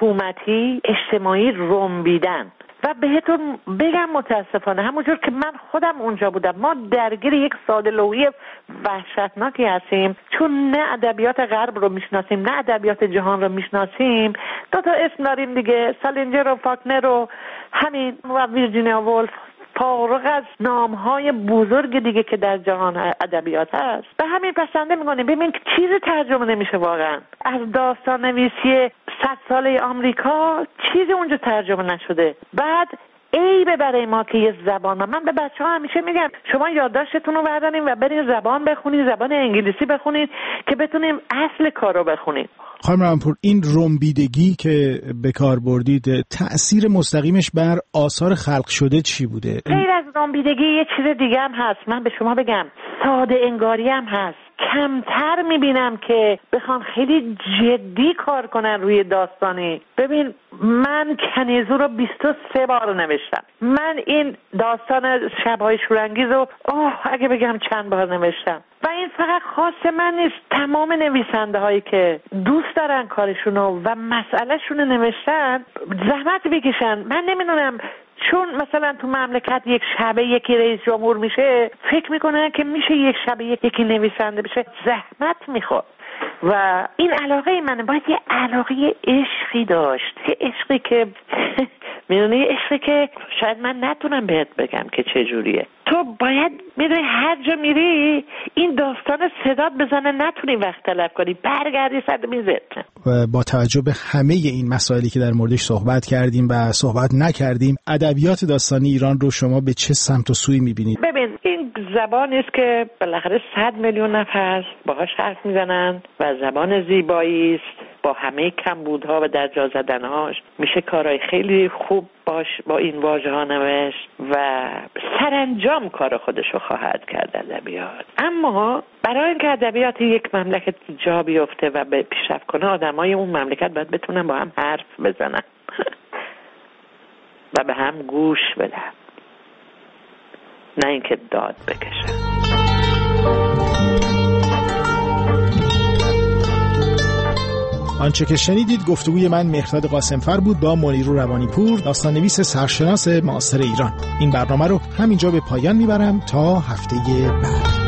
حکومتی اجتماعی رنبیدن و بهتون بگم متاسفانه همونجور که من خودم اونجا بودم ما درگیر یک ساده‌لوحی وحشتناکی هستیم، چون نه ادبیات غرب رو میشناسیم نه ادبیات جهان رو میشناسیم. دو تا اسم داریم دیگه، سالینجر و فاکنر و همین و ویرجینیا وولف، فارغ از نام‌های بزرگ دیگه که در جهان ادبیات هست. به همین پسنده می‌کنیم. ببین چیزی ترجمه نمیشه واقعا از داستان نویسی صد ساله آمریکا، چیزی اونجا ترجمه نشده. بعد عیبه برای ما که یه زبان ما. من به بچه ها همیشه میگم شما یادداشتتون رو بردارین و برین زبان بخونین، زبان انگلیسی بخونین که بتونیم اصل کار رو بخونین. خانم رحمت‌پور، این رنبیدگی که به کار بردید تأثیر مستقیمش بر آثار خلق شده چی بوده؟ غیر از رنبیدگی یه چیز دیگه هم هست. من به شما بگم ساده انگاری هم هست. کمتر میبینم که بخوان خیلی جدی کار کنن روی داستانی. ببین من کنیزو رو بیست و سه بار نوشتم. من این داستان شب‌های شورانگیز رو اوه اگه بگم چند بار نوشتم. و این فقط خاص من نیست، تمام نویسنده هایی که دوست دارن کارشونو و مسئله شونو نوشتن زحمت بکشن. من نمیدونم چون مثلا تو مملکت یک شبه یکی رئیس جمهور میشه فکر میکنن که میشه یک شبه یکی نویسنده بشه، زحمت میخواد. و این علاقه منه باید یه علاقه عشقی داشت، یه عشقی که میدونی یه عشقی که شاید من نتونم بهت بگم که چجوریه. تو باید میدونی هر جا میری این داستان صدات بزنه، نتونی وقت تلف کنی، برگردی صد میزت. و با توجه به همه این مسائلی که در موردش صحبت کردیم و صحبت نکردیم، ادبیات داستانی ایران رو شما به چه سمت و سوی میبینید؟ ببین این زبانی است که بالاخره صد میلیون نفر باهاش حرف میزنن و زبان زیبایی است با همه کمبودها و در جا زدنهاش. میشه کارهای خیلی خوب باش با این واژه ها نوشت و سرانجام کار خودشو خواهد کرد ادبیات. اما برای اینکه ادبیات یک مملکت جا بیفته و به پیشرفت کنه آدمای اون مملکت باید بتونن با هم حرف بزنن و به هم گوش بدن. نه اینکه داد بکشه. آنچه که شنیدید گفتگوی من مهرداد قاسمفر بود با منیرو روانیپور، داستان نویس سرشناس معاصر ایران. این برنامه رو همینجا به پایان میبرم تا هفته بعد.